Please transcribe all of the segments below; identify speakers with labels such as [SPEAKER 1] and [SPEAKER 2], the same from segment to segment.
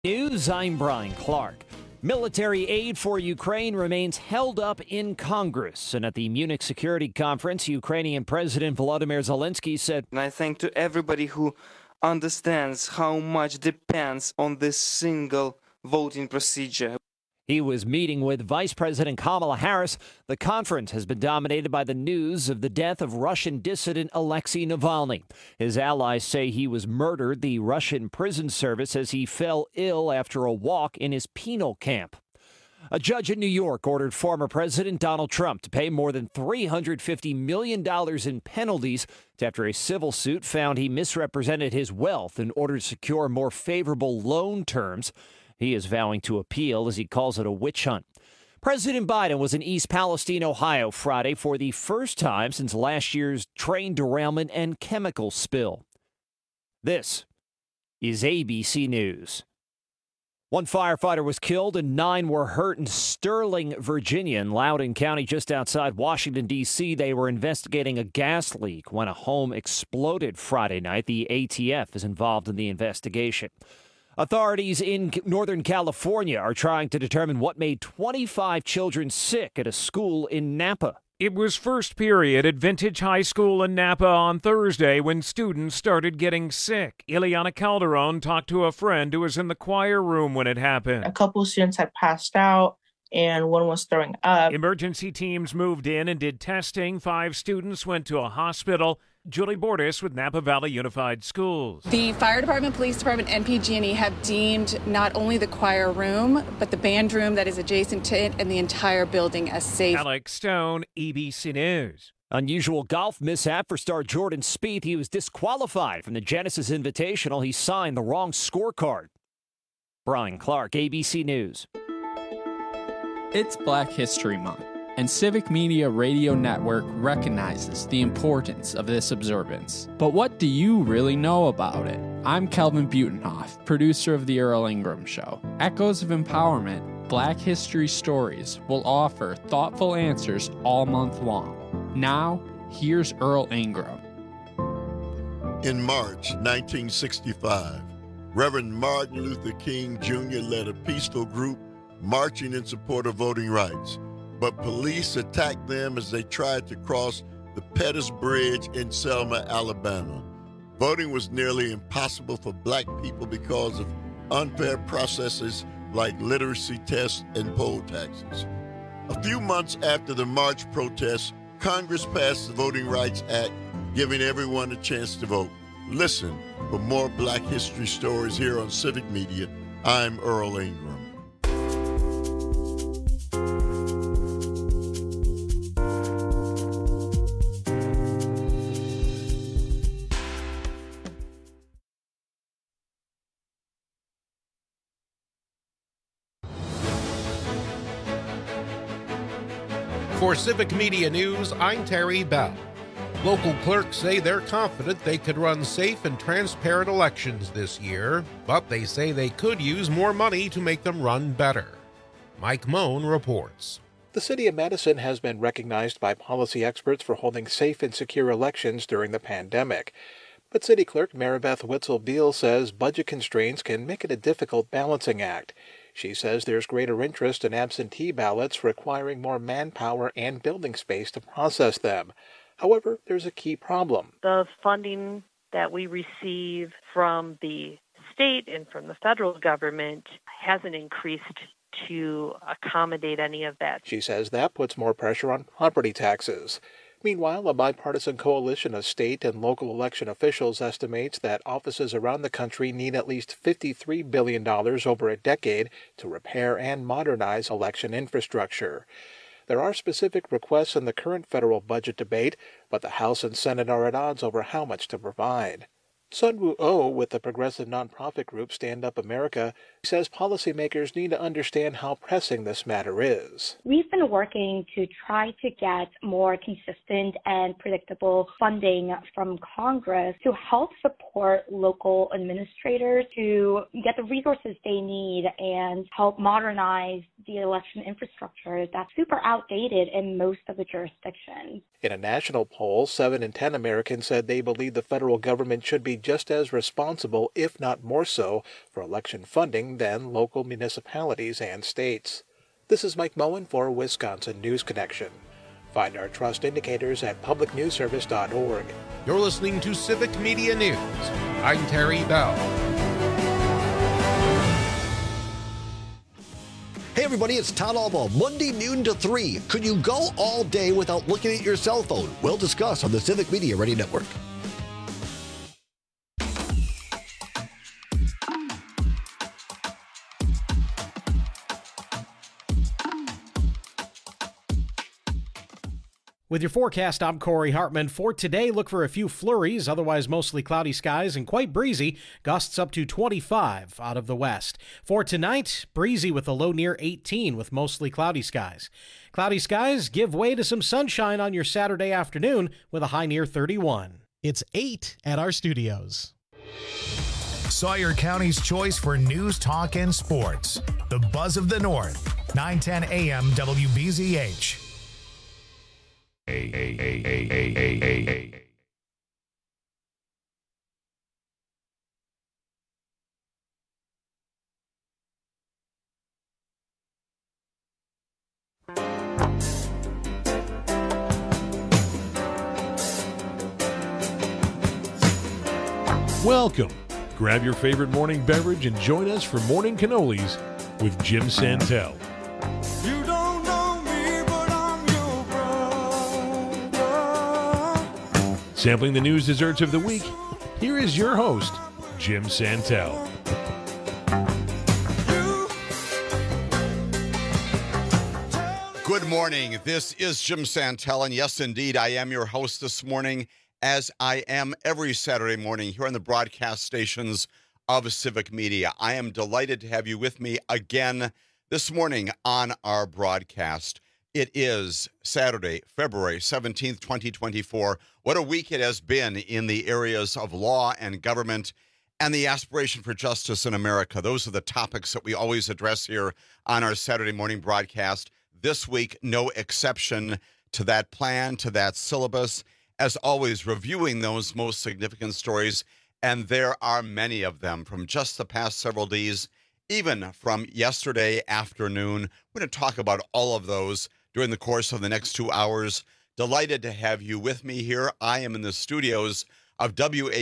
[SPEAKER 1] News, I'm Brian Clark. Military aid for Ukraine remains held up in Congress. And at the Munich Security Conference, Ukrainian President Volodymyr Zelensky said,
[SPEAKER 2] And I thank to everybody who understands how much depends on this single voting procedure.
[SPEAKER 1] He was meeting with Vice President Kamala Harris. The conference has been dominated by the news of the death of Russian dissident Alexei Navalny. His allies say he was murdered. The Russian prison service says he fell ill after a walk in his penal camp. A judge in New York ordered former President Donald Trump to pay more than $350 million in penalties after a civil suit found he misrepresented his wealth in order to secure more favorable loan terms. He is vowing to appeal as he calls it a witch hunt. President Biden was in East Palestine, Ohio, Friday for the first time since last year's train derailment and chemical spill. This is ABC News. One firefighter was killed and 9 were hurt in Sterling, Virginia, in Loudoun County, just outside Washington, D.C. They were investigating a gas leak when a home exploded Friday night. The ATF is involved in the investigation. Authorities in Northern California are trying to determine what made 25 children sick at a school in Napa.
[SPEAKER 3] It was first period at Vintage High School in Napa on Thursday when students started getting sick. Ileana Calderon talked to a friend who was in the choir room when it happened.
[SPEAKER 4] A couple students had passed out and one was throwing up.
[SPEAKER 3] Emergency teams moved in and did testing. 5 students went to a hospital. Julie Bordas with Napa Valley Unified Schools.
[SPEAKER 5] The fire department, police department, and PG&E have deemed not only the choir room, but the band room that is adjacent to it and the entire building as safe.
[SPEAKER 3] Alex Stone, ABC News.
[SPEAKER 1] Unusual golf mishap for star Jordan Spieth. He was disqualified from the Genesis Invitational. He signed the wrong scorecard. Brian Clark, ABC News.
[SPEAKER 6] It's Black History Month, and Civic Media Radio Network recognizes the importance of this observance. But what do you really know about it? I'm Kelvin Butenhoff, producer of The Earl Ingram Show. Echoes of Empowerment, Black History Stories will offer thoughtful answers all month long. Now, here's Earl Ingram.
[SPEAKER 7] In March 1965, Reverend Martin Luther King Jr. led a peaceful group marching in support of voting rights. But police attacked them as they tried to cross the Pettus Bridge in Selma, Alabama. Voting was nearly impossible for black people because of unfair processes like literacy tests and poll taxes. A few months after the march protests, Congress passed the Voting Rights Act, giving everyone a chance to vote. Listen for more Black history stories here on Civic Media. I'm Earl Ingram.
[SPEAKER 8] For Civic Media News, I'm Terry Bell. Local clerks say they're confident they could run safe and transparent elections this year, but they say they could use more money to make them run better. Mike Moan reports.
[SPEAKER 9] The city of Madison has been recognized by policy experts for holding safe and secure elections during the pandemic. But City Clerk Maribeth Witzel-Beal says budget constraints can make it a difficult balancing act. She says there's greater interest in absentee ballots requiring more manpower and building space to process them. However, there's a key problem.
[SPEAKER 10] The funding that we receive from the state and from the federal government hasn't increased to accommodate any of that.
[SPEAKER 9] She says that puts more pressure on property taxes. Meanwhile, a bipartisan coalition of state and local election officials estimates that offices around the country need at least $53 billion over a decade to repair and modernize election infrastructure. There are specific requests in the current federal budget debate, but the House and Senate are at odds over how much to provide. Sunwoo Oh, with the progressive nonprofit group Stand Up America, says policymakers need to understand how pressing this matter is.
[SPEAKER 11] We've been working to try to get more consistent and predictable funding from Congress to help support local administrators to get the resources they need and help modernize the election infrastructure that's super outdated in most of the jurisdictions.
[SPEAKER 9] In a national poll, 7 in 10 Americans said they believe the federal government should be just as responsible, if not more so, for election funding than local municipalities and states. This is Mike Moen for Wisconsin News Connection. Find our trust indicators at publicnewsservice.org.
[SPEAKER 8] You're listening to Civic Media News. I'm Terry Bell.
[SPEAKER 12] Hey everybody, it's Todd Albaugh, Monday noon to 3. Could you go all day without looking at your cell phone? We'll discuss on the Civic Media Radio Network.
[SPEAKER 13] With your forecast, I'm Corey Hartman. For today, look for a few flurries, otherwise mostly cloudy skies and quite breezy, gusts up to 25 out of the west. For tonight, breezy with a low near 18 with mostly cloudy skies. Cloudy skies give way to some sunshine on your Saturday afternoon with a high near 31.
[SPEAKER 14] It's 8 at our studios. Sawyer County's choice for news, talk, and sports. The Buzz of the North, 910 AM WBZH.
[SPEAKER 15] Welcome. Grab your favorite morning beverage and join us for Morning Cannolis with Jim Santel.
[SPEAKER 16] You don't know me, but I'm your brother.
[SPEAKER 15] Sampling the news desserts of the week, here is your host, Jim Santel.
[SPEAKER 17] Good morning. This is Jim Santel, and yes, indeed, I am your host this morning, as I am every Saturday morning here on the broadcast stations of Civic Media. I am delighted to have you with me again this morning on our broadcast. It is Saturday, February 17th, 2024. What a week it has been in the areas of law and government and the aspiration for justice in America. Those are the topics that we always address here on our Saturday morning broadcast. This week, no exception to that plan, to that syllabus. As always, reviewing those most significant stories, and there are many of them from just the past several days, even from yesterday afternoon. We're going to talk about all of those during the course of the next 2 hours. Delighted to have you with me here. I am in the studios of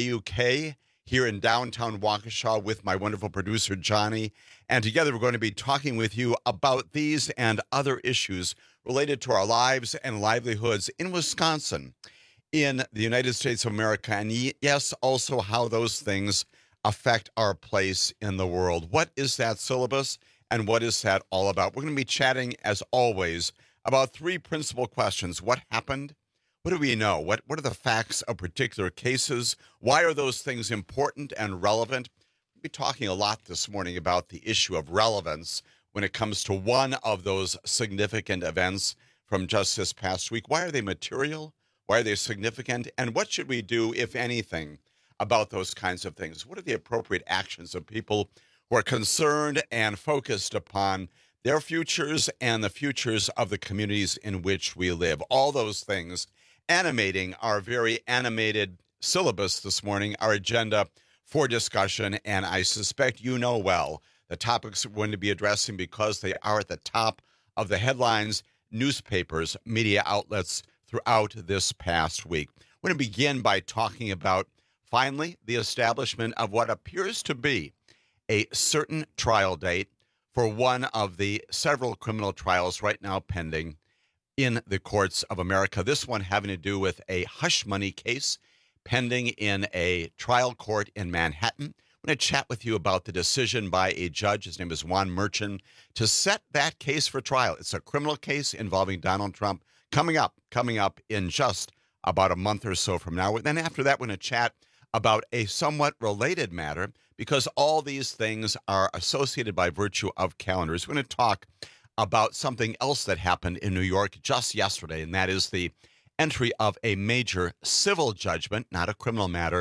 [SPEAKER 17] WAUK here in downtown Waukesha with my wonderful producer, Johnny, and together we're going to be talking with you about these and other issues related to our lives and livelihoods in Wisconsin, in the United States of America, and yes, also how those things affect our place in the world. What is that syllabus, and what is that all about? We're going to be chatting, as always, about three principal questions. What happened? What do we know? What are the facts of particular cases? Why are those things important and relevant? We'll be talking a lot this morning about the issue of relevance when it comes to one of those significant events from just this past week. Why are they material? Why are they significant? And what should we do, if anything, about those kinds of things? What are the appropriate actions of people who are concerned and focused upon their futures and the futures of the communities in which we live? All those things animating our very animated syllabus this morning, our agenda for discussion. And I suspect you know well the topics we're going to be addressing because they are at the top of the headlines, newspapers, media outlets throughout this past week. We're going to begin by talking about, finally, the establishment of what appears to be a certain trial date for one of the several criminal trials right now pending in the courts of America. This one having to do with a hush money case pending in a trial court in Manhattan. I'm going to chat with you about the decision by a judge, his name is Juan Merchan, to set that case for trial. It's a criminal case involving Donald Trump coming up in just about a month or so from now. Then after that, we're going to chat about a somewhat related matter because all these things are associated by virtue of calendars. We're going to talk about something else that happened in New York just yesterday, and that is the entry of a major civil judgment, not a criminal matter,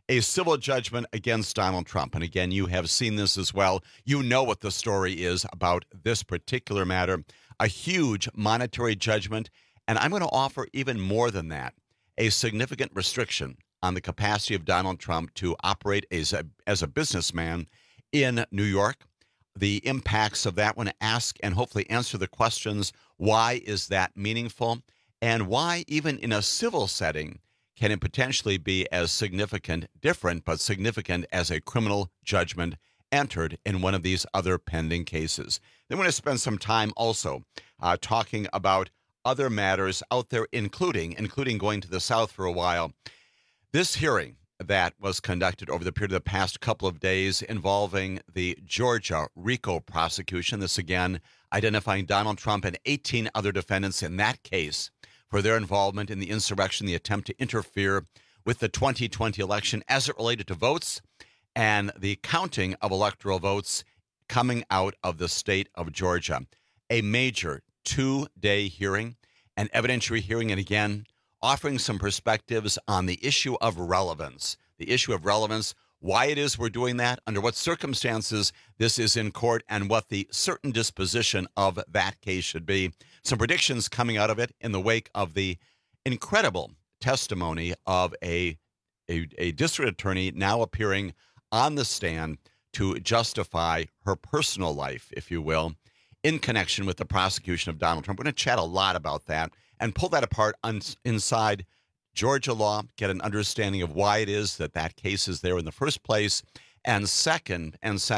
[SPEAKER 17] a civil judgment against Donald Trump. And again, you have seen this as well. You know what the story is about this particular matter. A huge monetary judgment. And I'm going to offer even more than that, a significant restriction on the capacity of Donald Trump to operate as a businessman in New York. The impacts of that, want to ask and hopefully answer the questions, why is that meaningful? And why, even in a civil setting, can it potentially be as significant, different, but significant as a criminal judgment entered in one of these other pending cases? Then we're going to spend some time also talking about other matters out there, including going to the South for a while. This hearing that was conducted over the period of the past couple of days involving the Georgia RICO prosecution. This again identifying Donald Trump and 18 other defendants in that case for their involvement in the insurrection, the attempt to interfere with the 2020 election as it related to votes and the counting of electoral votes coming out of the state of Georgia. A major 2-day hearing, an evidentiary hearing, and again, offering some perspectives on the issue of relevance. The issue of relevance, why it is we're doing that, under what circumstances this is in court, and what the certain disposition of that case should be. Some predictions coming out of it in the wake of the incredible testimony of a district attorney now appearing on the stand to justify her personal life, if you will, in connection with the prosecution of Donald Trump. We're going to chat a lot about that and pull that apart inside Georgia law, get an understanding of why it is that case is there in the first place, and second,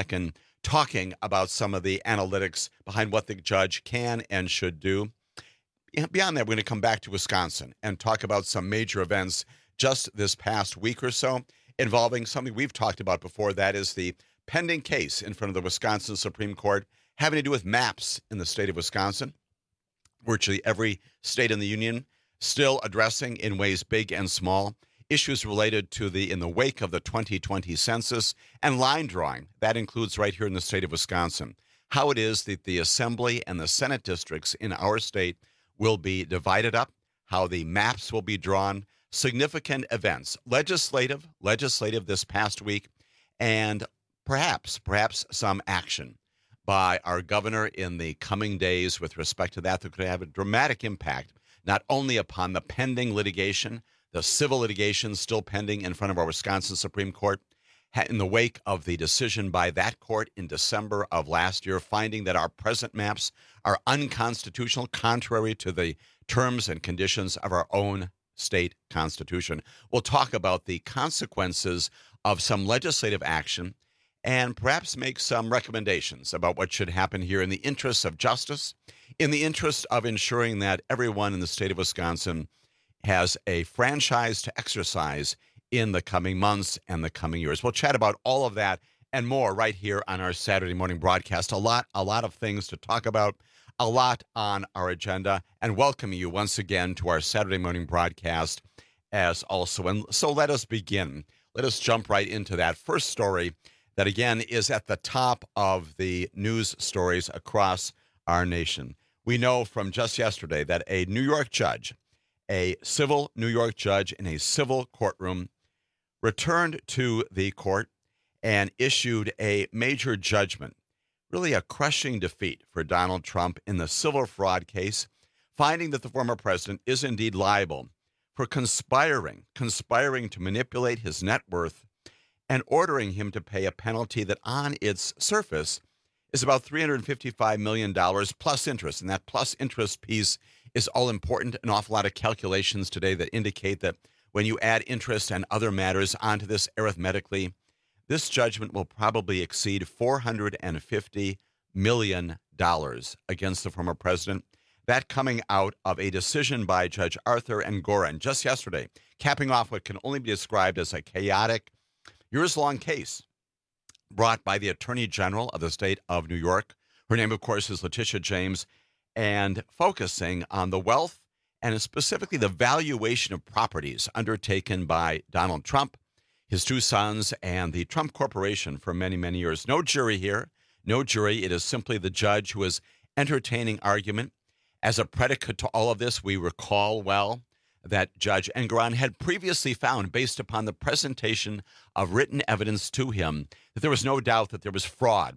[SPEAKER 17] talking about some of the analytics behind what the judge can and should do. Beyond that, we're going to come back to Wisconsin and talk about some major events just this past week or so involving something we've talked about before. That is the pending case in front of the Wisconsin Supreme Court having to do with maps in the state of Wisconsin. Virtually every state in the union still addressing in ways big and small issues related to in the wake of the 2020 census and line drawing. That includes right here in the state of Wisconsin, how it is that the Assembly and the Senate districts in our state will be divided up, how the maps will be drawn, significant events, legislative this past week, and perhaps some action by our governor in the coming days with respect to that could have a dramatic impact, not only upon the pending litigation, the civil litigation still pending in front of our Wisconsin Supreme Court, in the wake of the decision by that court in December of last year, finding that our present maps are unconstitutional, contrary to the terms and conditions of our own state constitution. We'll talk about the consequences of some legislative action and perhaps make some recommendations about what should happen here in the interest of justice, in the interest of ensuring that everyone in the state of Wisconsin has a franchise to exercise in the coming months and the coming years. We'll chat about all of that and more right here on our Saturday morning broadcast. A lot of things to talk about, a lot on our agenda, and welcome you once again to our Saturday morning broadcast as also. And so let us begin. Let us jump right into that first story that, again, is at the top of the news stories across our nation. We know from just yesterday that a New York judge, a civil New York judge in a civil courtroom, returned to the court and issued a major judgment, really a crushing defeat for Donald Trump in the civil fraud case, finding that the former president is indeed liable for conspiring to manipulate his net worth and ordering him to pay a penalty that on its surface is about $355 million plus interest. And that plus interest piece is all important. An awful lot of calculations today that indicate that when you add interest and other matters onto this arithmetically, this judgment will probably exceed $450 million against the former president. That coming out of a decision by Judge Arthur Engoron just yesterday, capping off what can only be described as a chaotic, years-long case brought by the Attorney General of the state of New York. Her name, of course, is Letitia James, and focusing on the wealth and specifically the valuation of properties undertaken by Donald Trump, his two sons, and the Trump Corporation for many, many years. No jury here. No jury. It is simply the judge who is entertaining argument. As a predicate to all of this, we recall well that Judge Engoron had previously found, based upon the presentation of written evidence to him, that there was no doubt that there was fraud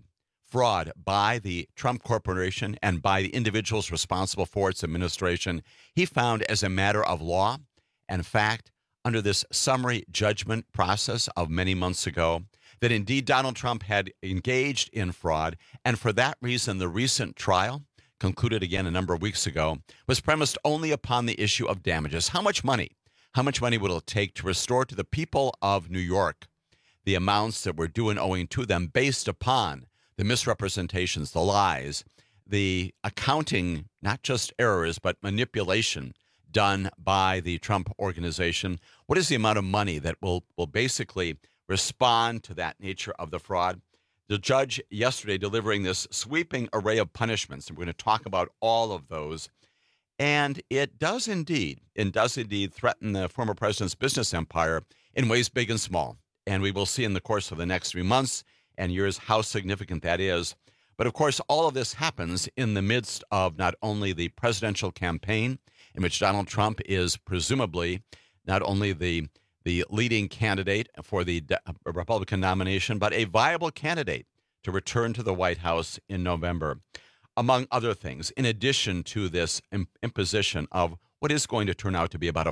[SPEAKER 17] by the Trump Corporation and by the individuals responsible for its administration. He found, as a matter of law and fact, under this summary judgment process of many months ago, that indeed Donald Trump had engaged in fraud, and for that reason the recent trial, concluded again a number of weeks ago, was premised only upon the issue of damages. How much money will it take to restore to the people of New York the amounts that were due and owing to them based upon the misrepresentations, the lies, the accounting, not just errors, but manipulation done by the Trump organization? What is the amount of money that will basically respond to that nature of the fraud? The judge yesterday delivering this sweeping array of punishments, and we're going to talk about all of those. And it does indeed threaten the former president's business empire in ways big and small. And we will see in the course of the next 3 months and years how significant that is. But of course, all of this happens in the midst of not only the presidential campaign, in which Donald Trump is presumably not only the leading candidate for the Republican nomination, but a viable candidate to return to the White House in November. Among other things, in addition to this imposition of what is going to turn out to be about a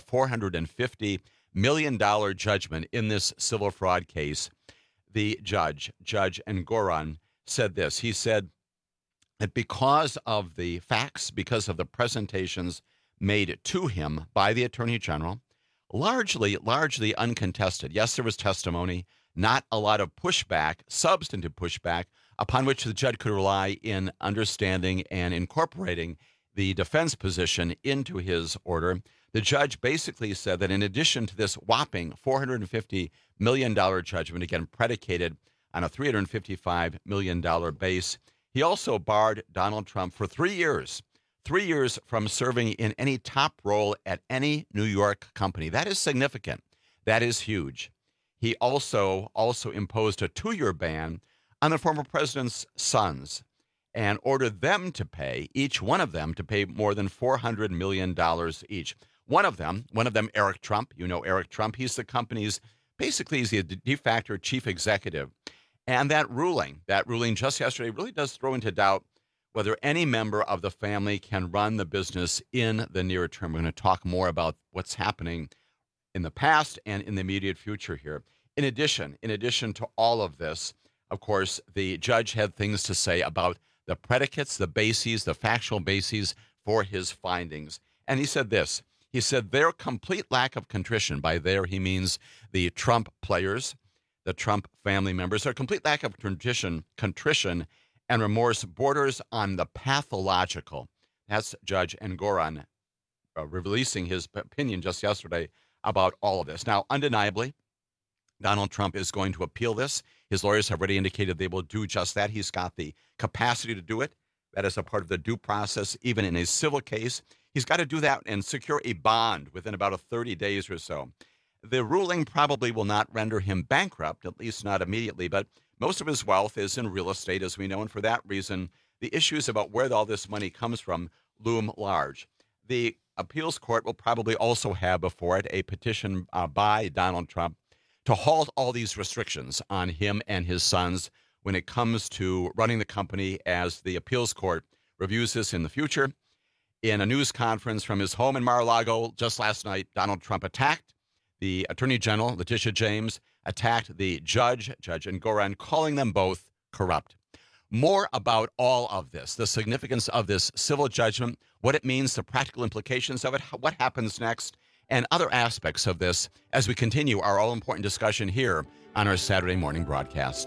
[SPEAKER 17] $450 million judgment in this civil fraud case, the Judge Engoron, said this. He said that because of the facts, because of the presentations made to him by the Attorney General, largely uncontested. Yes, there was testimony, not a lot of pushback, substantive pushback, upon which the judge could rely in understanding and incorporating the defense position into his order. The judge basically said that in addition to this whopping $450 million judgment, again predicated on a $355 million base, he also barred Donald Trump for 3 years. 3 years from serving in any top role at any New York company. That is significant. That is huge. He also imposed a 2-year ban on the former president's sons and ordered them to pay, each one of them, to pay more than $400 million each. One of them, Eric Trump. You know Eric Trump. He's the company's, basically he's the de facto chief executive. And that ruling just yesterday really does throw into doubt whether any member of the family can run the business in the near term. We're going to talk more about what's happening in the past and in the immediate future here. In addition to all of this, of course, the judge had things to say about the predicates, the bases, the factual bases for his findings. And he said this. He said their complete lack of contrition, by there he means the Trump players, the Trump family members, their complete lack of contrition and remorse borders on the pathological. That's Judge Engoron releasing his opinion just yesterday about all of this. Now, undeniably, Donald Trump is going to appeal this. His lawyers have already indicated they will do just that. He's got the capacity to do it. That is a part of the due process, even in a civil case. He's got to do that and secure a bond within about 30 days or so. The ruling probably will not render him bankrupt, at least not immediately, but most of his wealth is in real estate, as we know, and for that reason, the issues about where all this money comes from loom large. The appeals court will probably also have before it a petition by Donald Trump to halt all these restrictions on him and his sons when it comes to running the company, as the appeals court reviews this in the future. In a news conference from his home in Mar-a-Lago just last night, Donald Trump attacked the Attorney General, Letitia James, attacked the Judge Engoron, calling them both corrupt. More about all of this, the significance of this civil judgment, what it means, the practical implications of it, what happens next, and other aspects of this as we continue our all-important discussion here on our Saturday morning broadcast.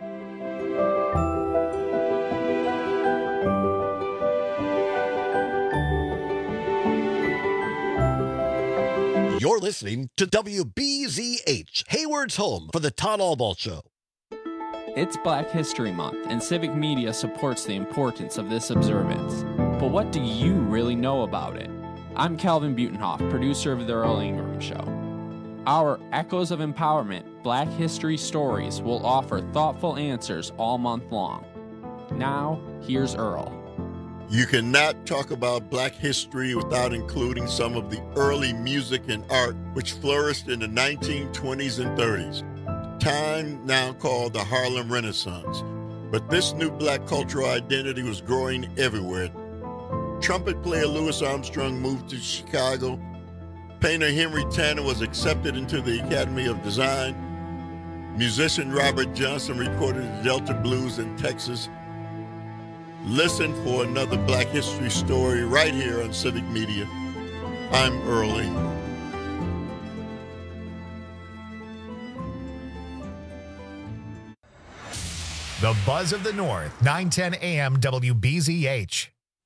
[SPEAKER 12] You're listening to WBZH, Hayward's home for the Todd Albaugh Show.
[SPEAKER 6] It's Black History Month, and Civic Media supports the importance of this observance. But what do you really know about it? I'm Calvin Butenhoff, producer of The Earl Ingram Show. Our Echoes of Empowerment Black History Stories will offer thoughtful answers all month long. Now, here's Earl.
[SPEAKER 7] You cannot talk about black history without including some of the early music and art which flourished in the 1920s and 30s, time now called the Harlem Renaissance. But this new black cultural identity was growing everywhere. Trumpet player Louis Armstrong moved to Chicago. Painter Henry Tanner was accepted into the Academy of Design. Musician Robert Johnson recorded the Delta Blues in Texas. Listen for another Black History story right here on Civic Media. I'm Earl Ingram.
[SPEAKER 14] The Buzz of the North, 910 AM WBZH.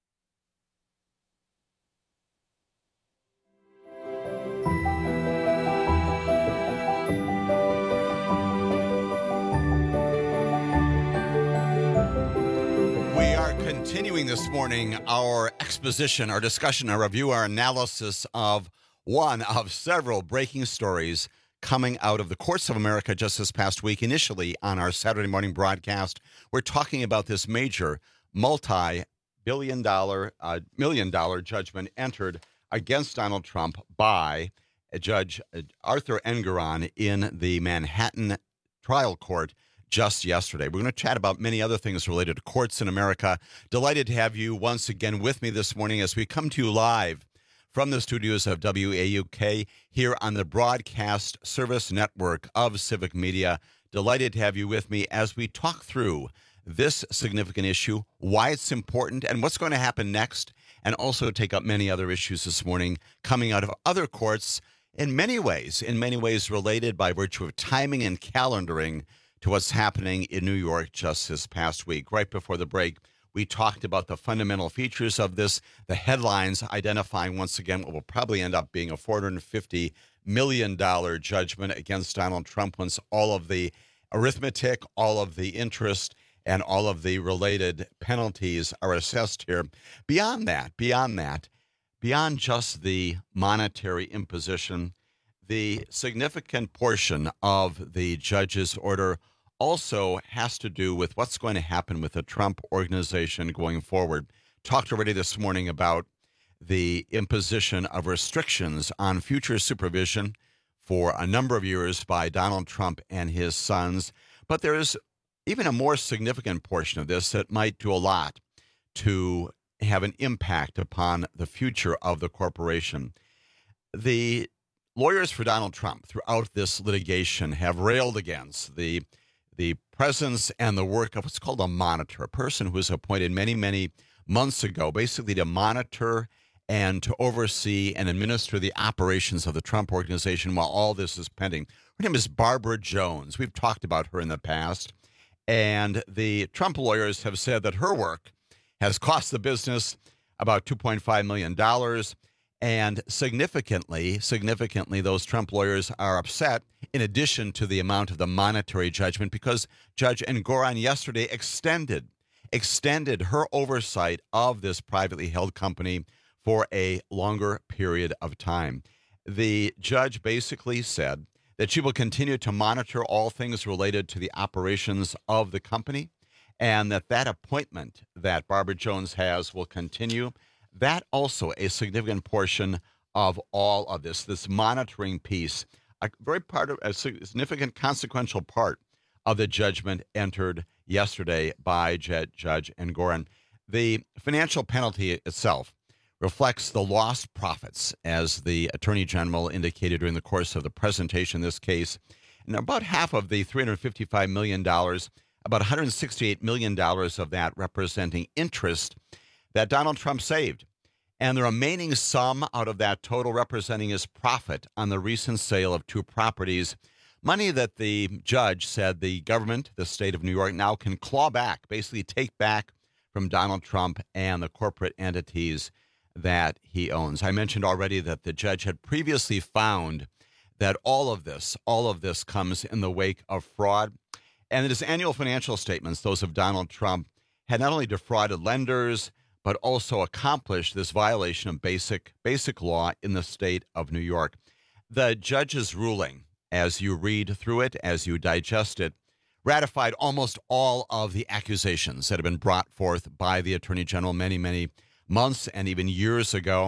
[SPEAKER 17] We are continuing this morning our exposition, our discussion, our review, our analysis of one of several breaking stories coming out of the courts of America just this past week. Initially on our Saturday morning broadcast, we're talking about this major multi-billion dollar, $1 million judgment entered against Donald Trump by Judge Arthur Engoron in the Manhattan trial court just yesterday. We're going to chat about many other things related to courts in America. Delighted to have you once again with me this morning as we come to you live from the studios of WAUK here on the Broadcast Service Network of Civic Media. Delighted to have you with me as we talk through this significant issue, why it's important, and what's going to happen next, and also take up many other issues this morning coming out of other courts in many ways related by virtue of timing and calendaring to what's happening in New York just this past week. Right before the break, we talked about the fundamental features of this, the headlines identifying once again what will probably end up being a $450 million judgment against Donald Trump once all of the arithmetic, all of the interest, and all of the related penalties are assessed here. Beyond just the monetary imposition, the significant portion of the judge's order also has to do with what's going to happen with the Trump organization going forward. Talked already this morning about the imposition of restrictions on future supervision for a number of years by Donald Trump and his sons. But there is even a more significant portion of this that might do a lot to have an impact upon the future of the corporation. The lawyers for Donald Trump throughout this litigation have railed against the presence and the work of what's called a monitor, a person who was appointed many months ago, basically to monitor and to oversee and administer the operations of the Trump organization while all this is pending. Her name is Barbara Jones. We've talked about her in the past, and the Trump lawyers have said that her work has cost the business about $2.5 million. And significantly, those Trump lawyers are upset, in addition to the amount of the monetary judgment, because Judge Engoron yesterday extended her oversight of this privately held company for a longer period of time. The judge basically said that she will continue to monitor all things related to the operations of the company, and that appointment that Barbara Jones has will continue. That also a significant portion of all of this monitoring piece, a significant consequential part of the judgment entered yesterday by Judge Engoron. The financial penalty itself reflects the lost profits, as the Attorney General indicated during the course of the presentation in this case. And about half of the $355 million, about $168 million of that representing interest that Donald Trump saved, and the remaining sum out of that total representing his profit on the recent sale of two properties, money that the judge said the government, the state of New York, now can claw back, basically take back from Donald Trump and the corporate entities that he owns. I mentioned already that the judge had previously found that all of this comes in the wake of fraud, and that his annual financial statements, those of Donald Trump, had not only defrauded lenders, but also accomplished this violation of basic law in the state of New York. The judge's ruling, as you read through it, as you digest it, ratified almost all of the accusations that have been brought forth by the Attorney General many, many months and even years ago.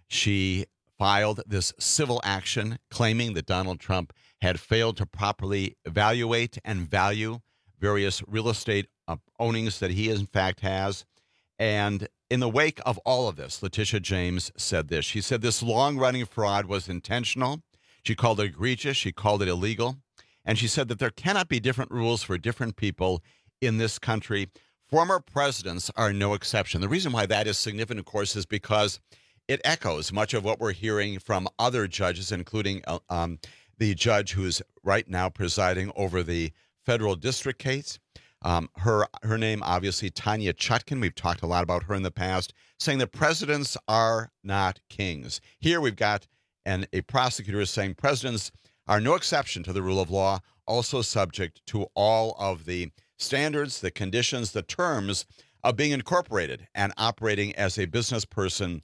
[SPEAKER 17] She filed this civil action claiming that Donald Trump had failed to properly evaluate and value various real estate ownings that he, in fact, has. And in the wake of all of this, Letitia James said this. She said this long-running fraud was intentional. She called it egregious. She called it illegal. And she said that there cannot be different rules for different people in this country. Former presidents are no exception. The reason why that is significant, of course, is because it echoes much of what we're hearing from other judges, including the judge who's right now presiding over the federal district case. Her name, obviously, Tanya Chutkan. We've talked a lot about her in the past, saying that presidents are not kings. Here we've got a prosecutor saying presidents are no exception to the rule of law, also subject to all of the standards, the conditions, the terms of being incorporated and operating as a business person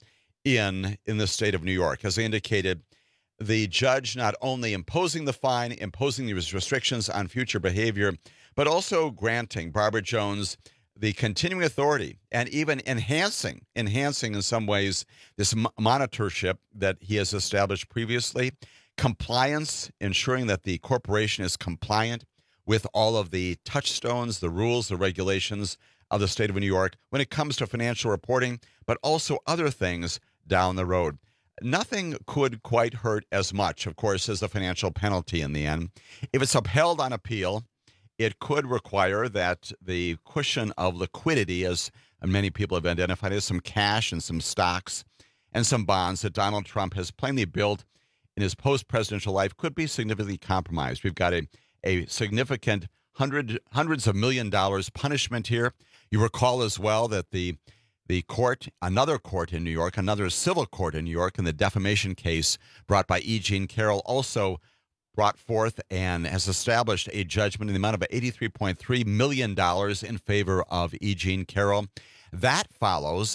[SPEAKER 17] in the state of New York. As I indicated, the judge not only imposing the fine, imposing these restrictions on future behavior, but also granting Barbara Jones the continuing authority and even enhancing in some ways this monitorship that he has established previously, compliance, ensuring that the corporation is compliant with all of the touchstones, the rules, the regulations of the state of New York when it comes to financial reporting, but also other things down the road. Nothing could quite hurt as much, of course, as the financial penalty in the end. If it's upheld on appeal, it could require that the cushion of liquidity, as many people have identified, as some cash and some stocks and some bonds that Donald Trump has plainly built in his post-presidential life, could be significantly compromised. We've got a significant hundreds of $1 million punishment here. You recall as well that the court, another court in New York, another civil court in New York, in the defamation case brought by E. Jean Carroll, also brought forth and has established a judgment in the amount of $83.3 million in favor of E. Jean Carroll. That follows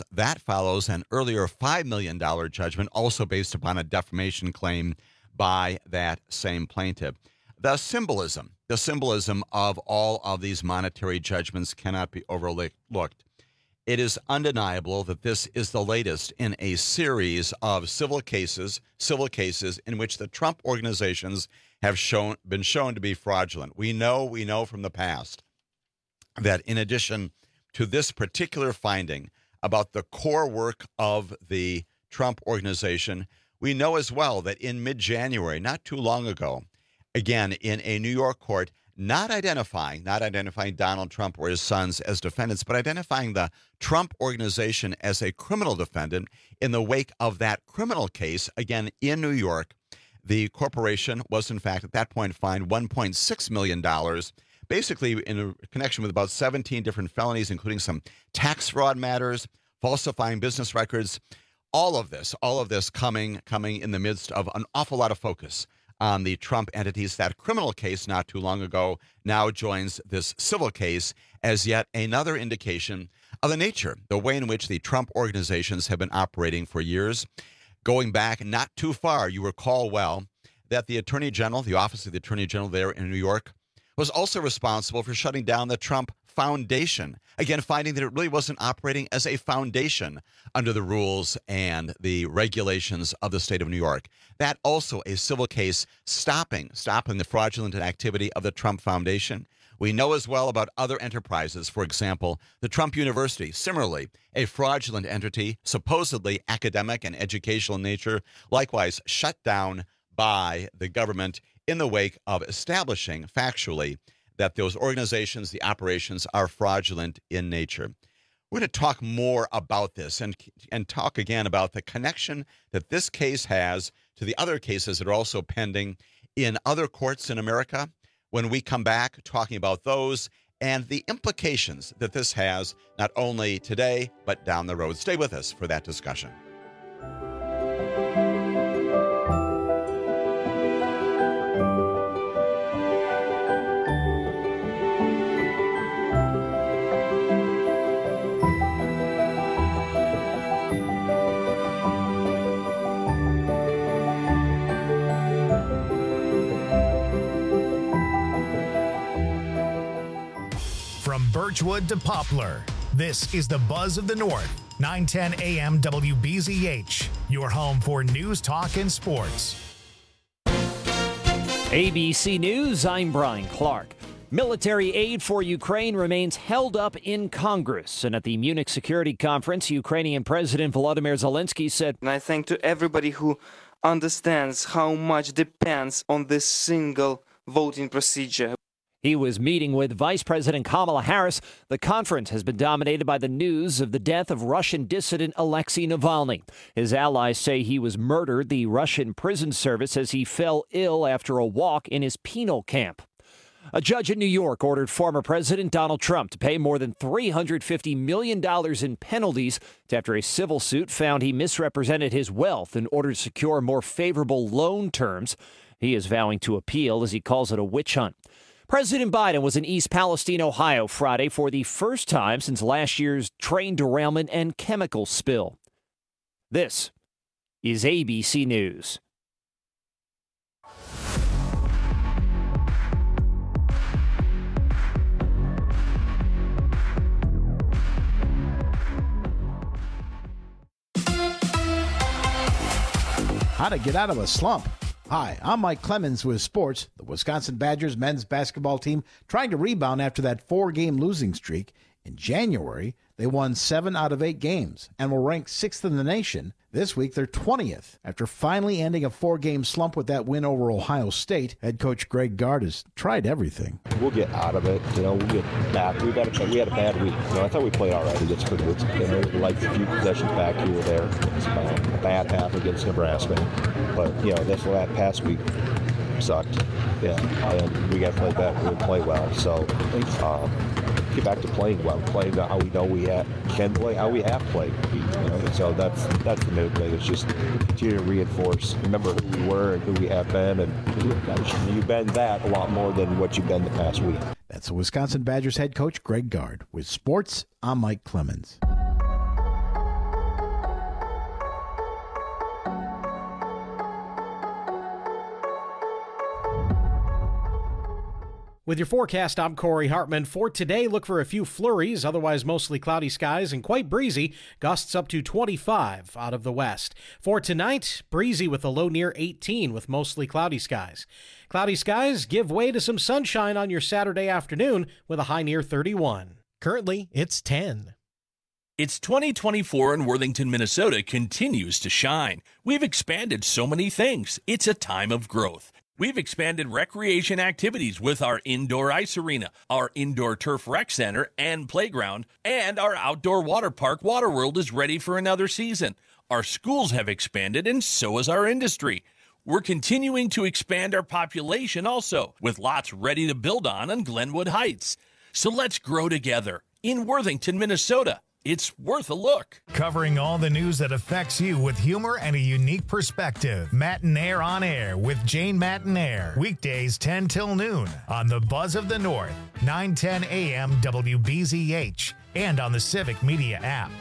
[SPEAKER 17] an earlier $5 million judgment, also based upon a defamation claim by that same plaintiff. The symbolism of all of these monetary judgments cannot be overlooked. It is undeniable that this is the latest in a series of civil cases in which the Trump organizations have been shown to be fraudulent. We know from the past that in addition to this particular finding about the core work of the Trump organization, we know as well that in mid-January, not too long ago, again, in a New York court, not identifying Donald Trump or his sons as defendants, but identifying the Trump organization as a criminal defendant in the wake of that criminal case, again, in New York. The corporation was, in fact, at that point fined $1.6 million, basically in connection with about 17 different felonies, including some tax fraud matters, falsifying business records. All of this coming in the midst of an awful lot of focus on the Trump entities. That criminal case not too long ago now joins this civil case as yet another indication of the way in which the Trump organizations have been operating for years. Going back not too far, you recall well that the Attorney General, the Office of the Attorney General there in New York, was also responsible for shutting down the Trump Foundation. Again, finding that it really wasn't operating as a foundation under the rules and the regulations of the state of New York. That also a civil case stopping the fraudulent activity of the Trump Foundation. We know as well about other enterprises. For example, the Trump University, similarly, a fraudulent entity, supposedly academic and educational in nature, likewise shut down by the government in the wake of establishing factually that those organizations, the operations, are fraudulent in nature. We're going to talk more about this and talk again about the connection that this case has to the other cases that are also pending in other courts in America when we come back, talking about those and the implications that this has not only today, but down the road. Stay with us for that discussion.
[SPEAKER 14] Birchwood to Poplar. This is the Buzz of the North, 910 AM WBZH, your home for news, talk, and sports.
[SPEAKER 1] ABC News, I'm Brian Clark. Military aid for Ukraine remains held up in Congress. And at the Munich Security Conference, Ukrainian President Volodymyr Zelensky said,
[SPEAKER 2] And I thank to everybody who understands how much depends on this single voting procedure.
[SPEAKER 1] He was meeting with Vice President Kamala Harris. The conference has been dominated by the news of the death of Russian dissident Alexei Navalny. His allies say he was murdered. The Russian prison service says he fell ill after a walk in his penal camp. A judge in New York ordered former President Donald Trump to pay more than $350 million in penalties after a civil suit found he misrepresented his wealth in order to secure more favorable loan terms. He is vowing to appeal, as he calls it, a witch hunt. President Biden was in East Palestine, Ohio, Friday for the first time since last year's train derailment and chemical spill. This is ABC News.
[SPEAKER 18] How to get out of a slump. Hi, I'm Mike Clemens with sports. The Wisconsin Badgers men's basketball team trying to rebound after that 4-game losing streak. In January, they won 7 out of 8 games and were ranked 6th in the nation. This week, they're 20th. After finally ending a 4-game slump with that win over Ohio State, head coach Greg Gard has tried everything.
[SPEAKER 19] We'll get out of it. We'll get back. We had a bad week. I thought we played all right against Purdue. We liked a few possessions back here or there. It's a bad half against Nebraska. But, that's why that past week sucked. Yeah, and we got to play better. We play well. So, get back to playing well, playing how we know we can play, how we have played. So that's the main thing. It's just continue to reinforce, remember who we were and who we have been, and you've been that a lot more than what you've been the past week.
[SPEAKER 18] That's the Wisconsin Badgers head coach Greg Gard. With sports, I'm Mike Clemens.
[SPEAKER 13] With your forecast, I'm Corey Hartman. For today, look for a few flurries, otherwise mostly cloudy skies and quite breezy, gusts up to 25 out of the west. For tonight, breezy with a low near 18 with mostly cloudy skies. Cloudy skies give way to some sunshine on your Saturday afternoon with a high near 31.
[SPEAKER 20] Currently, it's 10.
[SPEAKER 21] It's 2024 and Worthington, Minnesota continues to shine. We've expanded so many things. It's a time of growth. We've expanded recreation activities with our indoor ice arena, our indoor turf rec center and playground, and our outdoor water park Waterworld is ready for another season. Our schools have expanded and so has our industry. We're continuing to expand our population also, with lots ready to build on Glenwood Heights. So let's grow together in Worthington, Minnesota. It's worth a look.
[SPEAKER 14] Covering all the news that affects you with humor and a unique perspective. Matinaire on Air with Jane Matinaire. Weekdays 10 till noon on the Buzz of the North, 910 AM WBZH, and on the Civic Media app.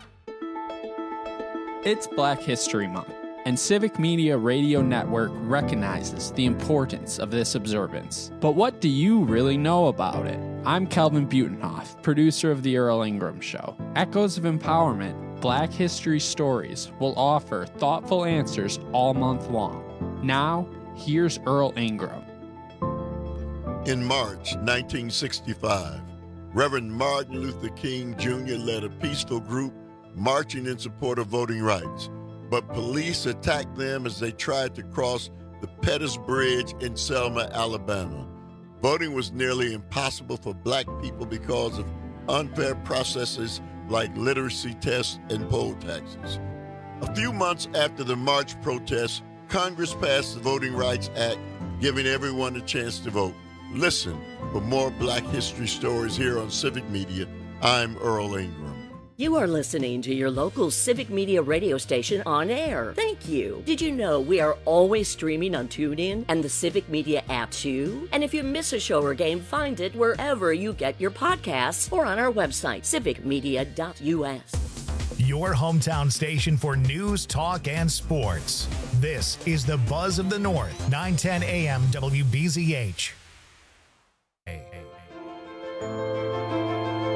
[SPEAKER 6] It's Black History Month, and Civic Media Radio Network recognizes the importance of this observance. But what do you really know about it? I'm Kelvin Butenhoff, producer of The Earl Ingram Show. Echoes of Empowerment, Black History Stories will offer thoughtful answers all month long. Now, here's Earl Ingram.
[SPEAKER 7] In March 1965, Reverend Martin Luther King Jr. led a peaceful group marching in support of voting rights. But police attacked them as they tried to cross the Pettus Bridge in Selma, Alabama. Voting was nearly impossible for black people because of unfair processes like literacy tests and poll taxes. A few months after the march protests, Congress passed the Voting Rights Act, giving everyone a chance to vote. Listen for more Black history stories here on Civic Media. I'm Earl Ingram.
[SPEAKER 22] You are listening to your local Civic Media radio station on air. Thank you. Did you know we are always streaming on TuneIn and the Civic Media app too? And if you miss a show or game, find it wherever you get your podcasts or on our website, civicmedia.us.
[SPEAKER 14] Your hometown station for news, talk, and sports. This is the Buzz of the North, 910 AM WBZH.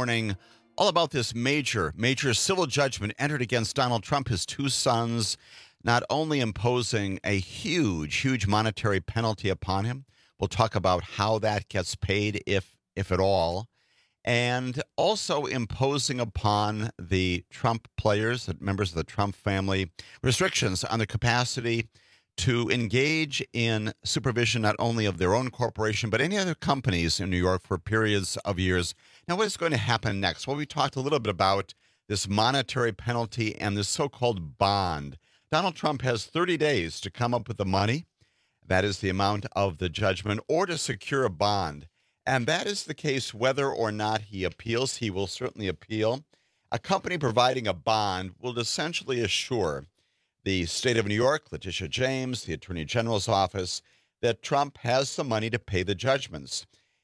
[SPEAKER 17] morning all about this major civil judgment entered against Donald Trump, his two sons, not only imposing a huge monetary penalty upon him. We'll talk about how that gets paid, if at all, and also imposing upon the Trump players, members of the Trump family, restrictions on the capacity to engage in supervision not only of their own corporation, but any other companies in New York for periods of years. Now, what is going to happen next? Well, we talked a little bit about this monetary penalty and this so-called bond. Donald Trump has 30 days to come up with the money. That is the amount of the judgment, or to secure a bond. And that is the case whether or not he appeals. He will certainly appeal. A company providing a bond will essentially assure the state of New York, Letitia James, the Attorney General's office, that Trump has the money to pay the judgments.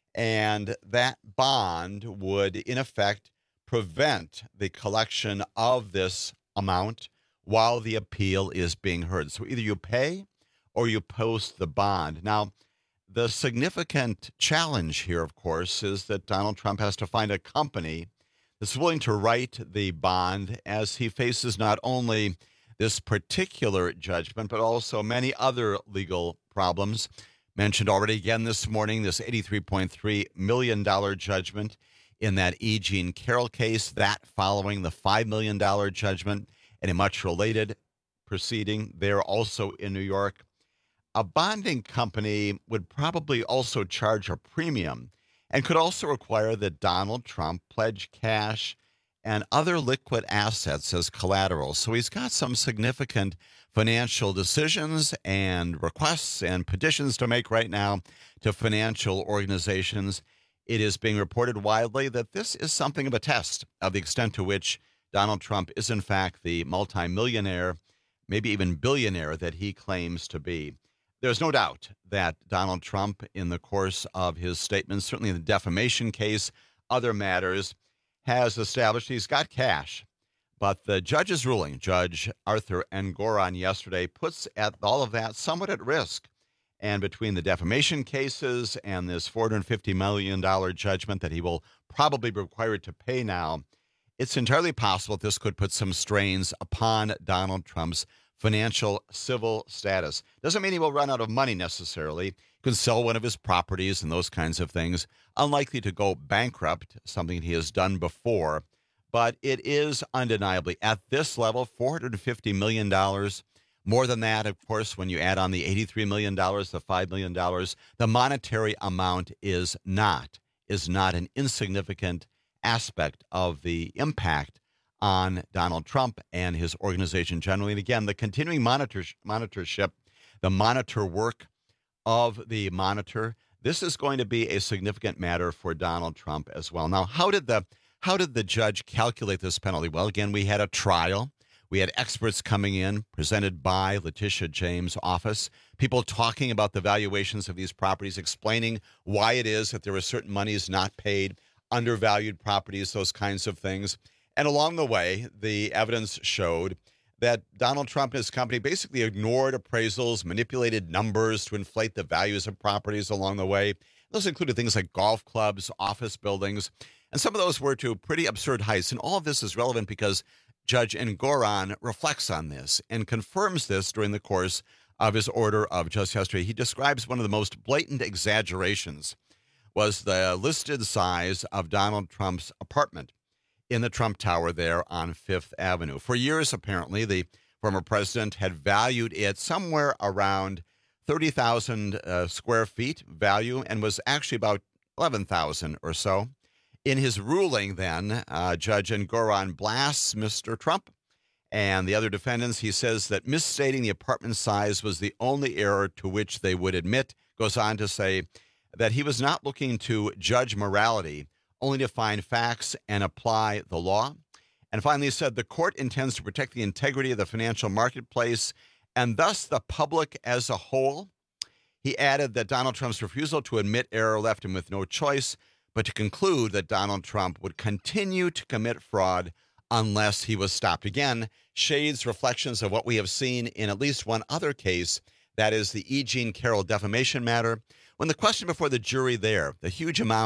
[SPEAKER 17] And that bond would, in effect, prevent the collection of this amount while the appeal is being heard. So either you pay or you post the bond. Now, the significant challenge here, of course, is that Donald Trump has to find a company that's willing to write the bond, as he faces not only this particular judgment, but also many other legal problems. Mentioned already again this morning, this $83.3 million judgment in that E. Jean Carroll case, that following the $5 million judgment in a much related proceeding there also in New York. A bonding company would probably also charge a premium and could also require that Donald Trump pledge cash and other liquid assets as collateral. So he's got some significant financial decisions and requests and petitions to make right now to financial organizations. It is being reported widely that this is something of a test of the extent to which Donald Trump is, in fact, the multimillionaire, maybe even billionaire that he claims to be. There's no doubt that Donald Trump, in the course of his statements, certainly in the defamation case, other matters, has established he's got cash. But the judge's ruling, Judge Arthur Engoron yesterday, puts all of that somewhat at risk. And between the defamation cases and this $450 million judgment that he will probably be required to pay now, it's entirely possible this could put some strains upon Donald Trump's financial civil status. Doesn't mean he will run out of money necessarily. He can sell one of his properties and those kinds of things. Unlikely to go bankrupt, something he has done before. But it is undeniably at this level, $450 million. More than that, of course, when you add on the $83 million, the $5 million, the monetary amount is not an insignificant aspect of the impact on Donald Trump and his organization generally. And again, the continuing monitorship, the monitor work of the monitor, this is going to be a significant matter for Donald Trump as well. Now, how did the judge calculate this penalty? Well, again, we had a trial. We had experts coming in, presented by Letitia James' office, people talking about the valuations of these properties, explaining why it is that there are certain monies not paid, undervalued properties, those kinds of things. And along the way, the evidence showed that Donald Trump and his company basically ignored appraisals, manipulated numbers to inflate the values of properties along the way. Those included things like golf clubs, office buildings, and some of those were to pretty absurd heights. And all of this is relevant because Judge Engoron reflects on this and confirms this during the course of his order of just yesterday. He describes one of the most blatant exaggerations was the listed size of Donald Trump's apartment in the Trump Tower there on Fifth Avenue. For years, apparently, the former president had valued it somewhere around 30,000 square feet value and was actually about 11,000 or so. In his ruling then, Judge Engoron blasts Mr. Trump and the other defendants. He says that misstating the apartment size was the only error to which they would admit. Goes on to say that he was not looking to judge morality, only to find facts and apply the law. And finally said the court intends to protect the integrity of the financial marketplace and thus the public as a whole. He added that Donald Trump's refusal to admit error left him with no choice but to conclude that Donald Trump would continue to commit fraud unless he was stopped. Again, shades, reflections of what we have seen in at least one other case, that is the E. Jean Carroll defamation matter. When the question before the jury there, the huge amount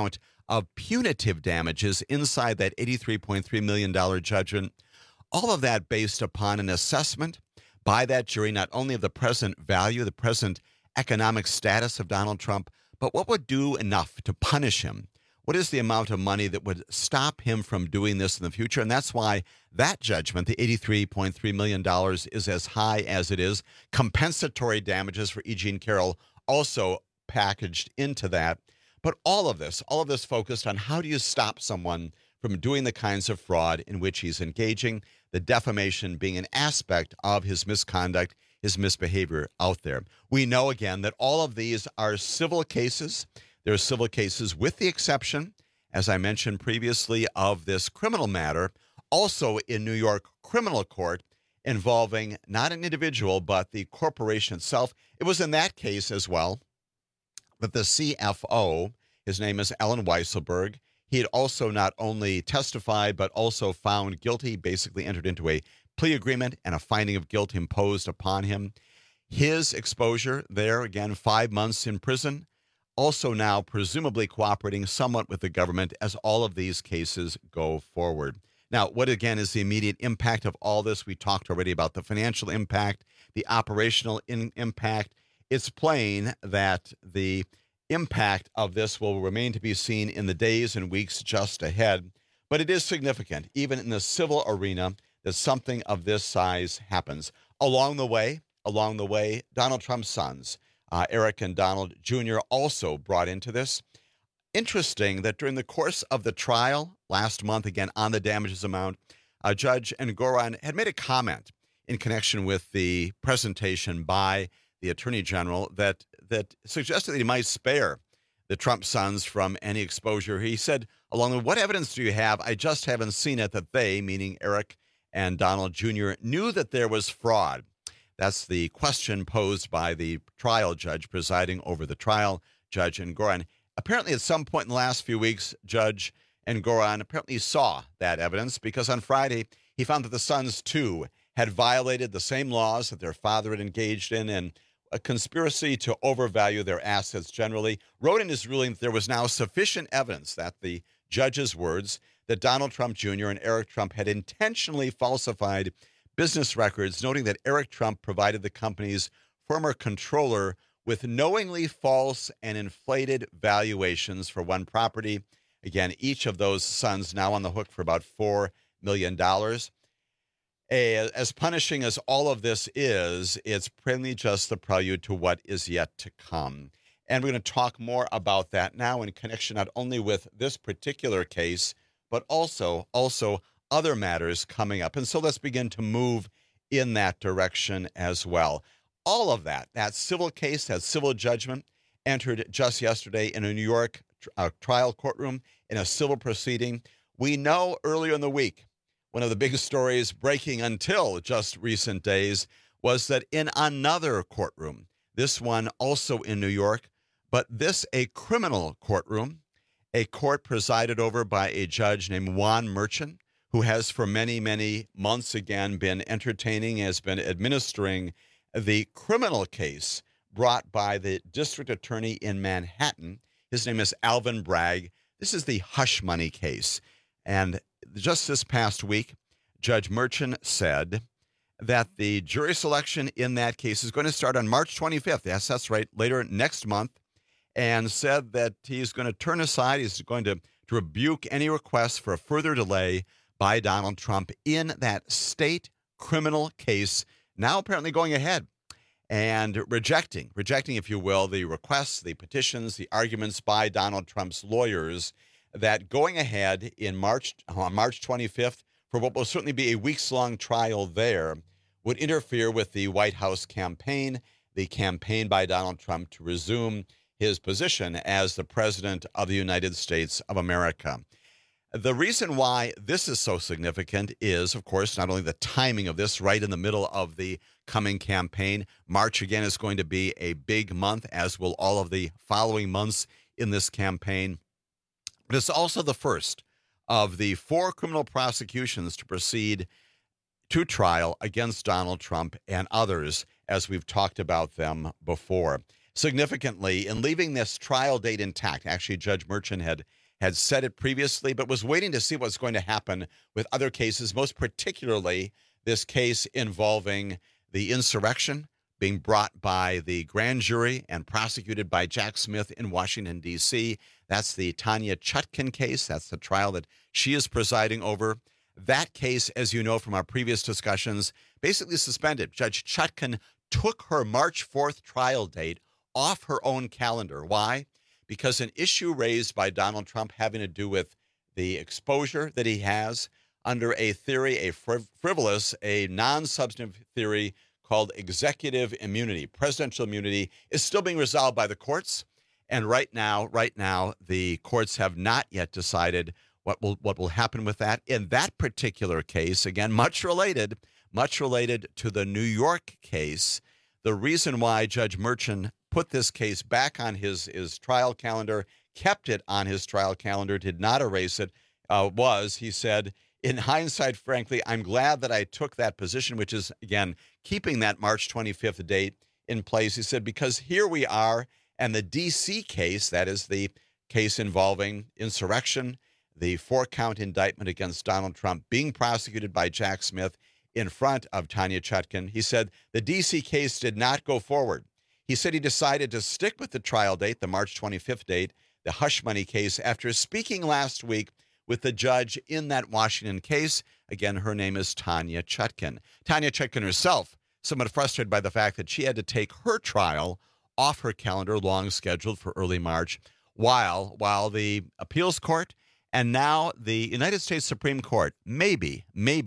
[SPEAKER 17] of punitive damages inside that $83.3 million judgment. All of that based upon an assessment by that jury, not only of the present value, the present economic status of Donald Trump, but what would do enough to punish him. What is the amount of money that would stop him from doing this in the future? And that's why that judgment, the $83.3 million, is as high as it is. Compensatory damages for E. Jean Carroll also packaged into that. But all of this focused on how do you stop someone from doing the kinds of fraud in which he's engaging, the defamation being an aspect of his misconduct, his misbehavior out there. We know, again, that all of these are civil cases. There are civil cases with the exception, as I mentioned previously, of this criminal matter, also in New York criminal court, involving not an individual, but the corporation itself. It was in that case as well that the CFO, his name is Alan Weisselberg, he had also not only testified, but also found guilty, basically entered into a plea agreement and a finding of guilt imposed upon him. His exposure there, again, 5 months in prison, also now presumably cooperating somewhat with the government as all of these cases go forward. Now, what again is the immediate impact of all this? We talked already about the financial impact, the operational impact. It's plain that the impact of this will remain to be seen in the days and weeks just ahead. But it is significant, even in the civil arena, that something of this size happens. Along the way, Donald Trump's sons, Eric and Donald Jr., also brought into this. Interesting that during the course of the trial last month, again, on the damages amount, Judge Engoron had made a comment in connection with the presentation by the Attorney General that suggested that he might spare the Trump sons from any exposure. He said, along with, what evidence do you have? I just haven't seen it that they, meaning Eric and Donald Jr., knew that there was fraud. That's the question posed by the trial judge presiding over the trial, Judge Engoron. Apparently, at some point in the last few weeks, Judge Engoron apparently saw that evidence because on Friday, he found that the sons, too, had violated the same laws that their father had engaged in and a conspiracy to overvalue their assets generally. Wrote in his ruling that there was now sufficient evidence, that the judge's words, that Donald Trump Jr. and Eric Trump had intentionally falsified business records, noting that Eric Trump provided the company's former controller with knowingly false and inflated valuations for one property. Again, each of those sons now on the hook for about $4 million. As punishing as all of this is, it's plainly just the prelude to what is yet to come. And we're going to talk more about that now in connection not only with this particular case, but also other matters coming up. And so let's begin to move in that direction as well. All of that civil case, that civil judgment, entered just yesterday in a New York trial courtroom in a civil proceeding. We know earlier in the week, one of the biggest stories breaking until just recent days was that in another courtroom, this one also in New York, but this a criminal courtroom, a court presided over by a judge named Juan Merchan, who has for many, many months again been entertaining, has been administering the criminal case brought by the district attorney in Manhattan. His name is Alvin Bragg. This is the hush money case. And just this past week, Judge Merchan said that the jury selection in that case is going to start on March 25th. Yes, that's right, later next month. And said that he's going to turn aside, he's going to rebuke any requests for a further delay by Donald Trump in that state criminal case, now apparently going ahead and rejecting, if you will, the requests, the petitions, the arguments by Donald Trump's lawyers that going ahead in March 25th for what will certainly be a weeks-long trial there would interfere with the White House campaign, the campaign by Donald Trump to resume his position as the President of the United States of America. The reason why this is so significant is, of course, not only the timing of this right in the middle of the coming campaign. March, again, is going to be a big month, as will all of the following months in this campaign. But it's also the first of the 4 criminal prosecutions to proceed to trial against Donald Trump and others, as we've talked about them before. Significantly, in leaving this trial date intact, actually Judge Merchan had said it previously, but was waiting to see what's going to happen with other cases, most particularly this case involving the insurrection being brought by the grand jury and prosecuted by Jack Smith in Washington, D.C. That's the Tanya Chutkan case. That's the trial that she is presiding over. That case, as you know from our previous discussions, basically suspended. Judge Chutkan took her March 4th trial date off her own calendar. Why? Because an issue raised by Donald Trump having to do with the exposure that he has under a theory, a frivolous, a non-substantive theory called executive immunity, presidential immunity, is still being resolved by the courts. And right now, the courts have not yet decided what will happen with that. In that particular case, again, much related to the New York case, the reason why Judge Merchan put this case back on his trial calendar, kept it on his trial calendar, did not erase it, was, he said, in hindsight, frankly, I'm glad that I took that position, which is, again, keeping that March 25th date in place. He said, because here we are, and the D.C. case, that is the case involving insurrection, the 4-count indictment against Donald Trump being prosecuted by Jack Smith in front of Tanya Chutkan. He said the D.C. case did not go forward. He said he decided to stick with the trial date, the March 25th date, the hush money case, after speaking last week with the judge in that Washington case. Again, her name is Tanya Chutkan. Tanya Chutkan herself, somewhat frustrated by the fact that she had to take her trial off her calendar, long scheduled for early March, while the appeals court and now the United States Supreme Court maybe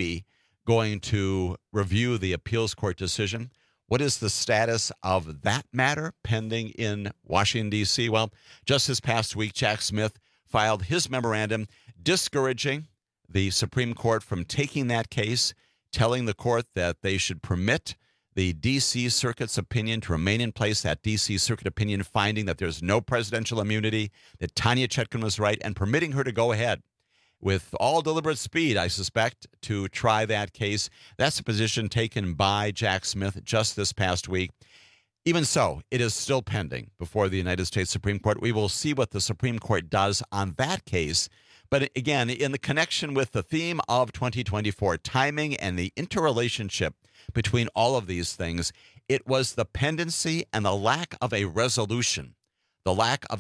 [SPEAKER 17] going to review the appeals court decision. What is the status of that matter pending in Washington, D.C.? Well, just this past week, Jack Smith filed his memorandum discouraging the Supreme Court from taking that case, telling the court that they should permit the D.C. Circuit's opinion to remain in place, that D.C. Circuit opinion finding that there's no presidential immunity, that Tanya Chutkan was right, and permitting her to go ahead with all deliberate speed, I suspect, to try that case. That's a position taken by Jack Smith just this past week. Even so, it is still pending before the United States Supreme Court. We will see what the Supreme Court does on that case. But again, in the connection with the theme of 2024, timing and the interrelationship between all of these things, it was the pendency and the lack of a resolution in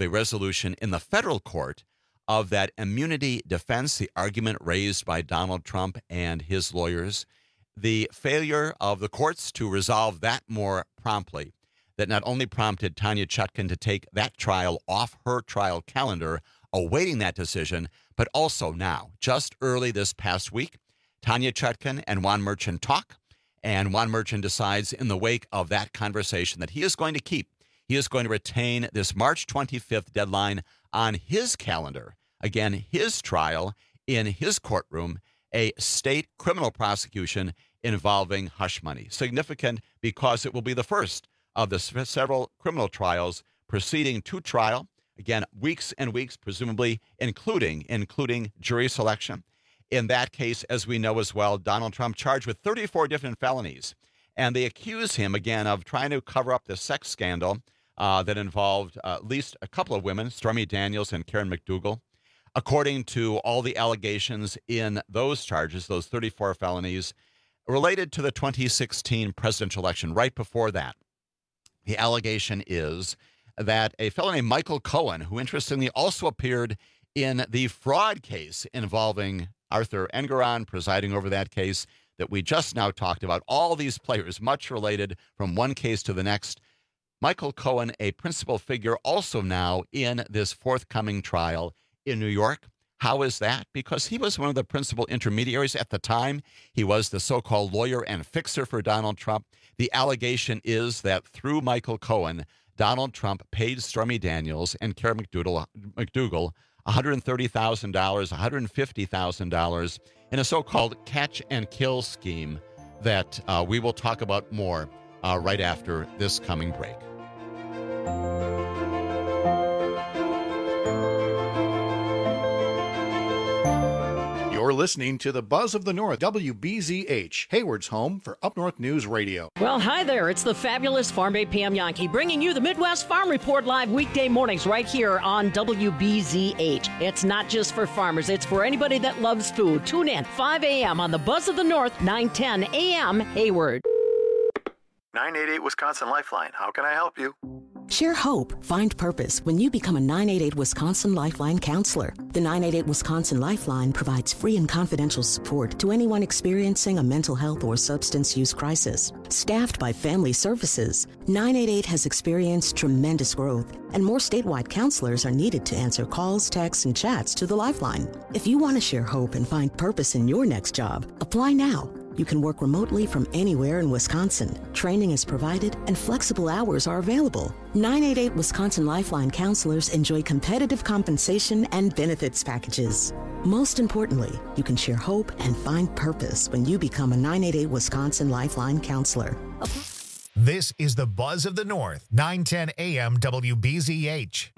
[SPEAKER 17] the federal court of that immunity defense, the argument raised by Donald Trump and his lawyers, the failure of the courts to resolve that more promptly, that not only prompted Tanya Chutkan to take that trial off her trial calendar, awaiting that decision, but also now, just early this past week, Tanya Chutkan and Juan Merchan talk, and Juan Merchan decides in the wake of that conversation that he is going to retain this March 25th deadline on his calendar. Again, his trial in his courtroom, a state criminal prosecution involving hush money. Significant because it will be the first of the several criminal trials proceeding to trial. Again, weeks and weeks, presumably, including jury selection. In that case, as we know as well, Donald Trump charged with 34 different felonies. And they accuse him, again, of trying to cover up the sex scandal that involved at least a couple of women, Stormy Daniels and Karen McDougal. According to all the allegations in those charges, those 34 felonies, related to the 2016 presidential election, right before that, the allegation is that a fellow named Michael Cohen, who interestingly also appeared in the fraud case involving Arthur Engeron, presiding over that case that we just now talked about, all these players much related from one case to the next. Michael Cohen, a principal figure also now in this forthcoming trial in New York. How is that? Because he was one of the principal intermediaries at the time. He was the so-called lawyer and fixer for Donald Trump. The allegation is that through Michael Cohen, Donald Trump paid Stormy Daniels and Karen McDougal $130,000, $150,000 in a so-called catch and kill scheme that we will talk about more right after this coming break.
[SPEAKER 4] You're listening to the Buzz of the North, WBZH, Hayward's home for Up North News Radio.
[SPEAKER 5] Well, hi there. It's the fabulous Farm Babe Pam Yankee bringing you the Midwest Farm Report live weekday mornings right here on WBZH. It's not just for farmers. It's for anybody that loves food. Tune in 5 a.m. on the Buzz of the North, 9:10 a.m. Hayward.
[SPEAKER 23] 988 Wisconsin Lifeline. How can I help you?
[SPEAKER 24] Share hope, find purpose when you become a 988 Wisconsin Lifeline counselor. The 988 Wisconsin Lifeline provides free and confidential support to anyone experiencing a mental health or substance use crisis. Staffed by Family Services, 988 has experienced tremendous growth, and more statewide counselors are needed to answer calls, texts, and chats to the Lifeline. If you want to share hope and find purpose in your next job, apply now. You can work remotely from anywhere in Wisconsin. Training is provided and flexible hours are available. 988 Wisconsin Lifeline counselors enjoy competitive compensation and benefits packages. Most importantly, you can share hope and find purpose when you become a 988 Wisconsin Lifeline counselor.
[SPEAKER 14] This is the Buzz of the North, 910 a.m. WBZH.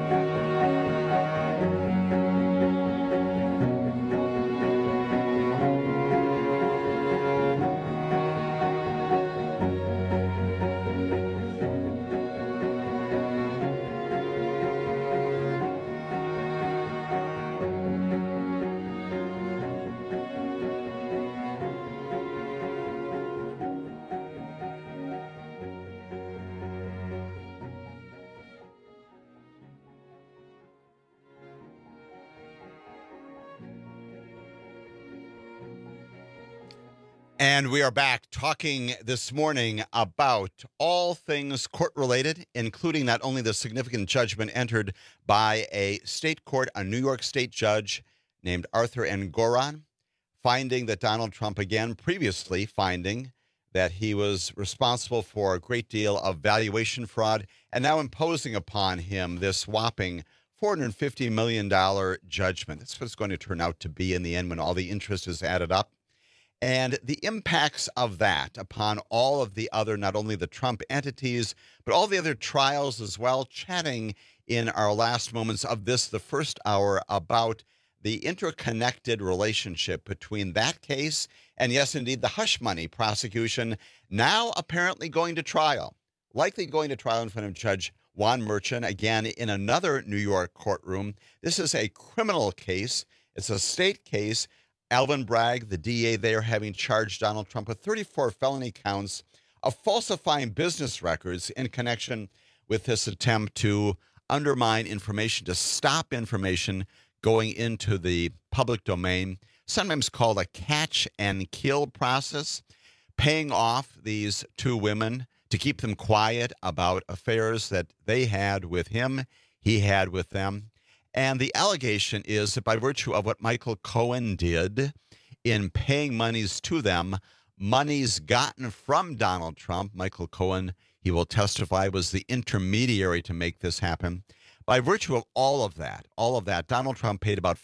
[SPEAKER 17] And we are back talking this morning about all things court-related, including not only the significant judgment entered by a state court, a New York State judge named Arthur N. Goron, finding that Donald Trump, again, previously finding that he was responsible for a great deal of valuation fraud, and now imposing upon him this whopping $450 million judgment. That's what it's going to turn out to be in the end when all the interest is added up. And the impacts of that upon all of the other, not only the Trump entities, but all the other trials as well, chatting in our last moments of this, the first hour, about the interconnected relationship between that case and, yes, indeed, the hush money prosecution, now apparently going to trial, likely going to trial in front of Judge Juan Merchan, again, in another New York courtroom. This is a criminal case. It's a state case. Alvin Bragg, the DA there, having charged Donald Trump with 34 felony counts of falsifying business records in connection with this attempt to undermine information, to stop information going into the public domain, sometimes called a catch and kill process, paying off these two women to keep them quiet about affairs that they had with him, he had with them. And the allegation is that by virtue of what Michael Cohen did in paying monies to them, monies gotten from Donald Trump, Michael Cohen, he will testify, was the intermediary to make this happen. By virtue of all of that, Donald Trump paid about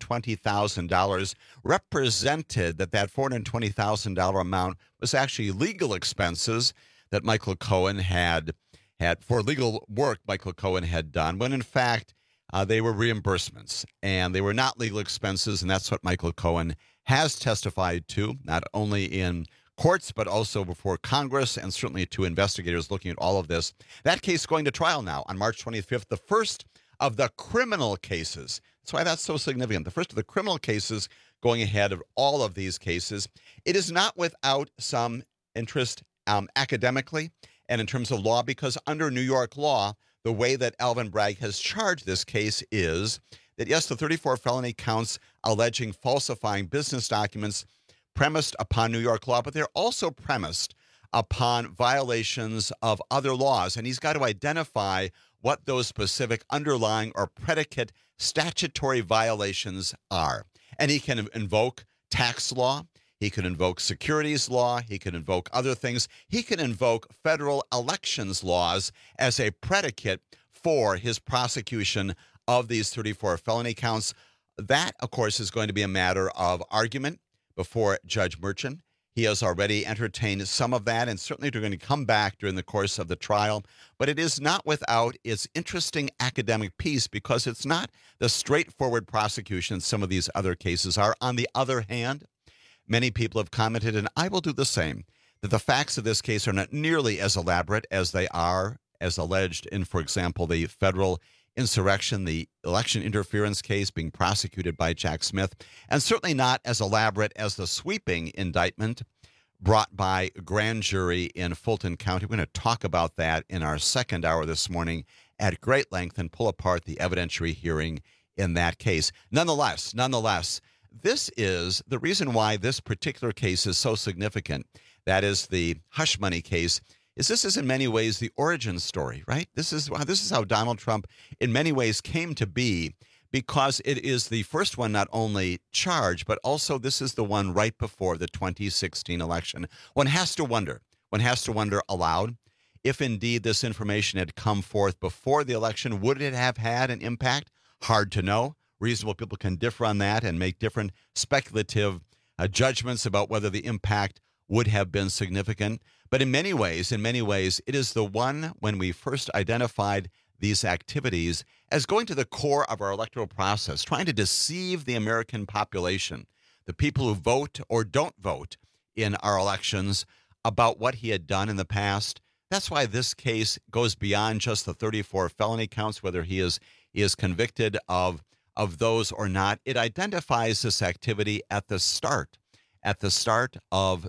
[SPEAKER 17] $420,000, represented that $420,000 amount was actually legal expenses that Michael Cohen had for legal work Michael Cohen had done, when in fact, they were reimbursements, and they were not legal expenses, and that's what Michael Cohen has testified to, not only in courts, but also before Congress, and certainly to investigators looking at all of this. That case going to trial now on March 25th, the first of the criminal cases. That's why that's so significant. The first of the criminal cases going ahead of all of these cases. It is not without some interest academically and in terms of law, because under New York law, the way that Alvin Bragg has charged this case is that, yes, the 34 felony counts alleging falsifying business documents premised upon New York law, but they're also premised upon violations of other laws. And he's got to identify what those specific underlying or predicate statutory violations are. And he can invoke tax law. He can invoke securities law. He can invoke other things. He can invoke federal elections laws as a predicate for his prosecution of these 34 felony counts. That, of course, is going to be a matter of argument before Judge Merchan. He has already entertained some of that, and certainly they're going to come back during the course of the trial. But it is not without its interesting academic piece, because it's not the straightforward prosecution some of these other cases are. On the other hand, many people have commented, and I will do the same, that the facts of this case are not nearly as elaborate as they are, as alleged in, for example, the federal insurrection, the election interference case being prosecuted by Jack Smith, and certainly not as elaborate as the sweeping indictment brought by a grand jury in Fulton County. We're going to talk about that in our second hour this morning at great length and pull apart the evidentiary hearing in that case. Nonetheless, this is the reason why this particular case is so significant. That is the hush money case. This is in many ways the origin story, right? This is how Donald Trump in many ways came to be, because it is the first one not only charged, but also this is the one right before the 2016 election. One has to wonder aloud, if indeed this information had come forth before the election, would it have had an impact? Hard to know. Reasonable people can differ on that and make different speculative judgments about whether the impact would have been significant. But in many ways, it is the one when we first identified these activities as going to the core of our electoral process, trying to deceive the American population, the people who vote or don't vote in our elections, about what he had done in the past. That's why this case goes beyond just the 34 felony counts, whether he is convicted of those or not. It identifies this activity at the start of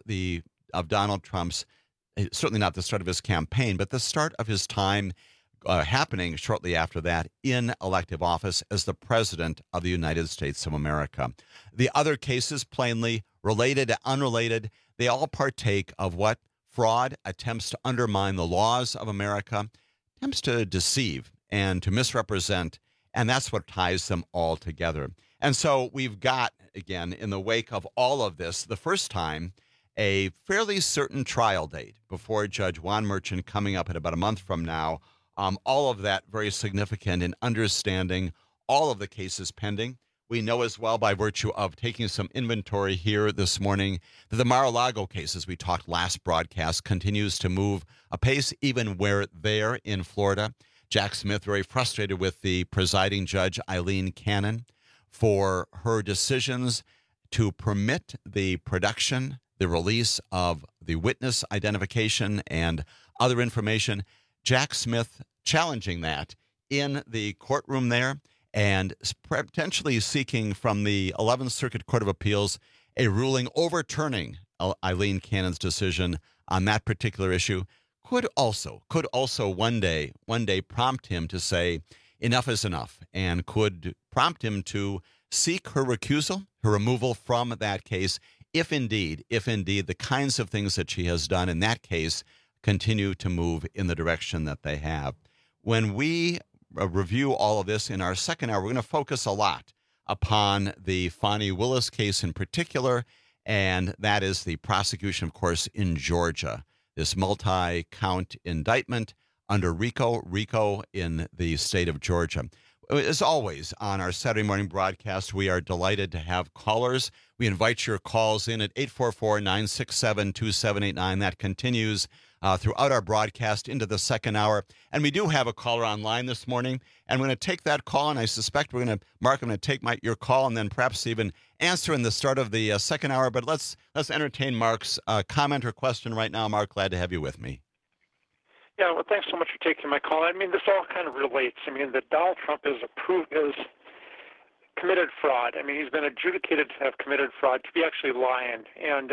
[SPEAKER 17] Donald Trump's, certainly not the start of his campaign, but the start of his time happening shortly after that in elective office as the President of the United States of America. The other cases, plainly related, unrelated, they all partake of what? Fraud, attempts to undermine the laws of America, attempts to deceive and to misrepresent, and that's what ties them all together. And so we've got, again, in the wake of all of this, the first time, a fairly certain trial date before Judge Juan Merchan coming up in about a month from now. All of that very significant in understanding all of the cases pending. We know as well, by virtue of taking some inventory here this morning, that the Mar-a-Lago case, as we talked last broadcast, continues to move apace, even where there in Florida. Jack Smith very frustrated with the presiding judge, Eileen Cannon, for her decisions to permit the production, the release of the witness identification and other information. Jack Smith challenging that in the courtroom there and potentially seeking from the 11th Circuit Court of Appeals a ruling overturning Eileen Cannon's decision on that particular issue. Could also one day prompt him to say enough is enough, and could prompt him to seek her recusal, her removal from that case, if indeed the kinds of things that she has done in that case continue to move in the direction that they have. When we review all of this in our second hour, we're going to focus a lot upon the Fani Willis case in particular, and that is the prosecution, of course, in Georgia. This multi-count indictment under RICO in the state of Georgia. As always, on our Saturday morning broadcast, we are delighted to have callers. We invite your calls in at 844-967-2789. That continues throughout our broadcast into the second hour. And we do have a caller online this morning, and we're going to take that call, and I suspect I'm going to take your call and then perhaps even answer in the start of the second hour. But let's entertain Mark's comment or question right now. Mark, glad to have you with me.
[SPEAKER 3] Yeah, well, thanks so much for taking my call. I mean, this all kind of relates. I mean, that Donald Trump is committed fraud. I mean, he's been adjudicated to have committed fraud, to be actually lying, and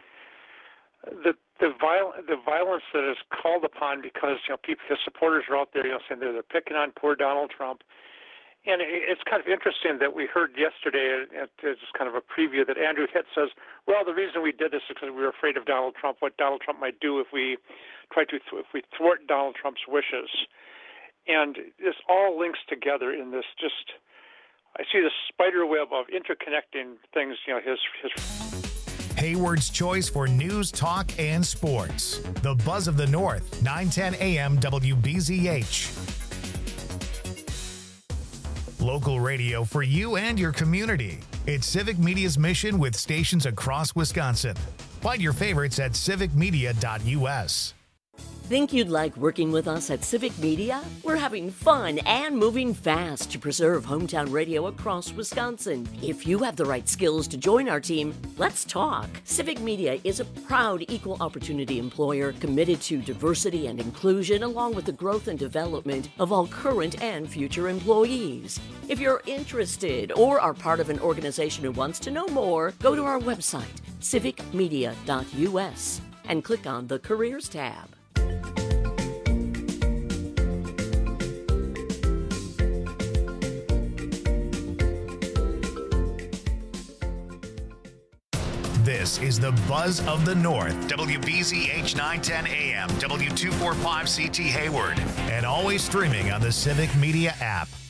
[SPEAKER 3] the violence that is called upon because his supporters are out there, saying they're picking on poor Donald Trump. And it's kind of interesting that we heard yesterday, it's kind of a preview, that Andrew Hitt says, well, the reason we did this is because we were afraid of Donald Trump, what Donald Trump might do if we thwart Donald Trump's wishes. And this all links together in this I see this spider web of interconnecting things, his
[SPEAKER 14] Hayward's choice for news, talk, and sports. The Buzz of the North, 910 AM WBZH. Local radio for you and your community. It's Civic Media's mission with stations across Wisconsin. Find your favorites at civicmedia.us.
[SPEAKER 22] Think you'd like working with us at Civic Media? We're having fun and moving fast to preserve hometown radio across Wisconsin. If you have the right skills to join our team, let's talk. Civic Media is a proud equal opportunity employer committed to diversity and inclusion, along with the growth and development of all current and future employees. If you're interested or are part of an organization who wants to know more, go to our website, civicmedia.us, and click on the Careers tab.
[SPEAKER 14] This is the Buzz of the North. WBZH 910 AM, W245CT Hayward, and always streaming on the Civic Media app.